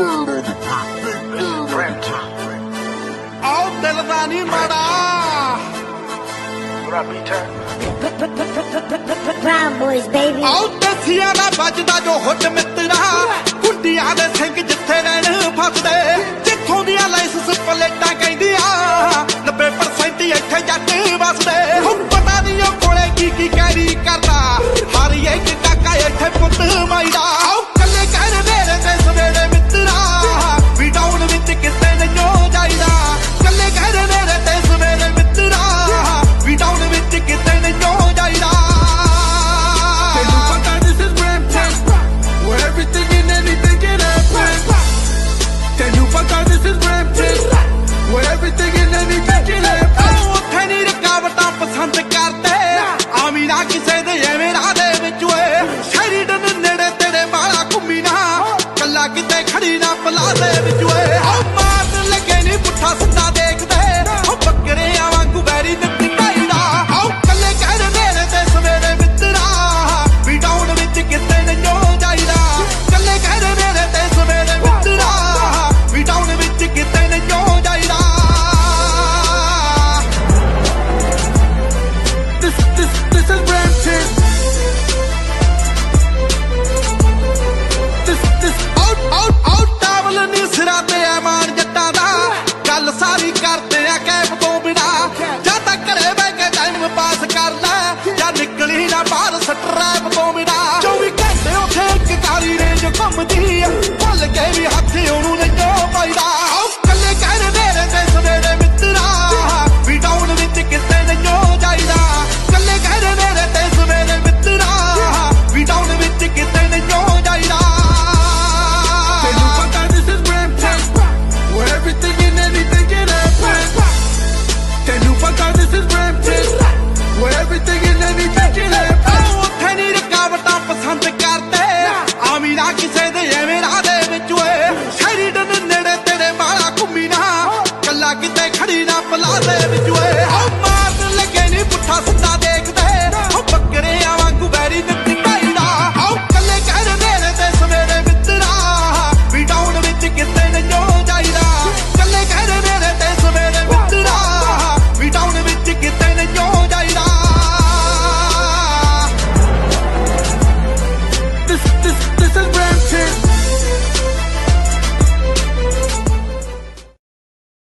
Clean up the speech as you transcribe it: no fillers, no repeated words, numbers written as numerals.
आओ दिल दा नी माड़ा Brown boys, baby. आओ दसिया दा बजदा जो हुट मित्रा कुंडिया दे सिंह जिथे रहन फसदे जिथों दियां लाइसेंस प्लेटां कहंदियां 90% इत्थे जट वसदे हुण पता नहीं ओ कोले की कैरी करदा हर एक काका इत्थे पुੱਤ माईदा आओ कल्ले कहर मेरे ते सवेरे मित्रा वी डाउन विच किते नहीं जाईदा कल्ले कहर मेरे ते सवेरे मित्रा वी डाउन विच किते नहीं जाईदा Everything and anything can happen. Can you fuck out? This is Brampton, where everything and anything can happen. ਉੱਥੇ ਨੀ ਰਕਾਵਟਾਂ ਪਸੰਦ ਕਰਦੇ ਆਵੀਂ ਨਾ ਕਿਸੇ ਦੇ ਐਵੇਂ ਰਾਹ ਦੇ ਵਿੱਚ ਓਏ ਸ਼ੈਰੀਡਨ ਨੇੜੇ ਤੇਰੇ ਮਾਲਾ ਘੁੰਮੀ ਨਾ ਕੱਲਾ ਕਿਤੇ ਖੜੀ ਨਾ ਪਲਾ ਦੇ ਵਿੱਚ ਓਏ ਉਹ ਮਾਰਨ ਲੱਗੇ ਨੀ ਪੁੱਠਾ ਸਿੱਧਾ ਦੇਖਦੇ ਉਹ ਬੱਕਰਿਆਂ ਵਾਂਗੂ ਬੈਰੀ ਦਿੱਤੀ ਕਾਈਦਾ ਆਓ ਕੱਲੇ ਕਹਿ ਮੇਰੇ ਤੇ ਸਵੇਰੇ ਮਿੱਤਰਾ ਵੀ ਡਾਊਨ ਵਿੱਚ ਕਿਤੇ ਨਹੀਂ ਜਾਈਦਾ ਕੱਲੇ ਕਹਿ ਮੇਰੇ ਤੇ ਸਵੇਰੇ ਮਿੱਤਰਾ ਵੀ ਡਾਊਨ ਵਿੱਚ ਕਿਤੇ ਨਹੀਂ ਜਾਈਦਾ This is Brampton. This out towel ਨੀ ਸਿਰਾਂ ਤੇ ਐ ਮਾਨ ਜੱਟਾਂ ਦਾ ਗੱਲ ਸਾਰੀ ਕਰਦੇ ਆ ਕੈਪ ਤੋਂ ਬਿਨਾ ਜਾਂ ਤਾਂ ਘਰੇ ਬਹਿ ਕੇ ਟਾਈਮ ਪਾਸ ਕਰ ਲੈ ਜਾਂ ਨਿਕਲੀ ਨਾ ਬਾਹਰ ਸਟਰੈਪ ਤੋਂ ਬਿਨਾ 24 ਘੰਟੇ ਉੱਥੇ ਇੱਕ ਕਾਲੀ ਰੇਂਜ ਘੁੰਮਦੀ ਭੁੱਲ ਕੇ ਵੀ ਹੱਥ ਉਹਨੂੰ ਨਹੀਂ ਪਾਈਦਾ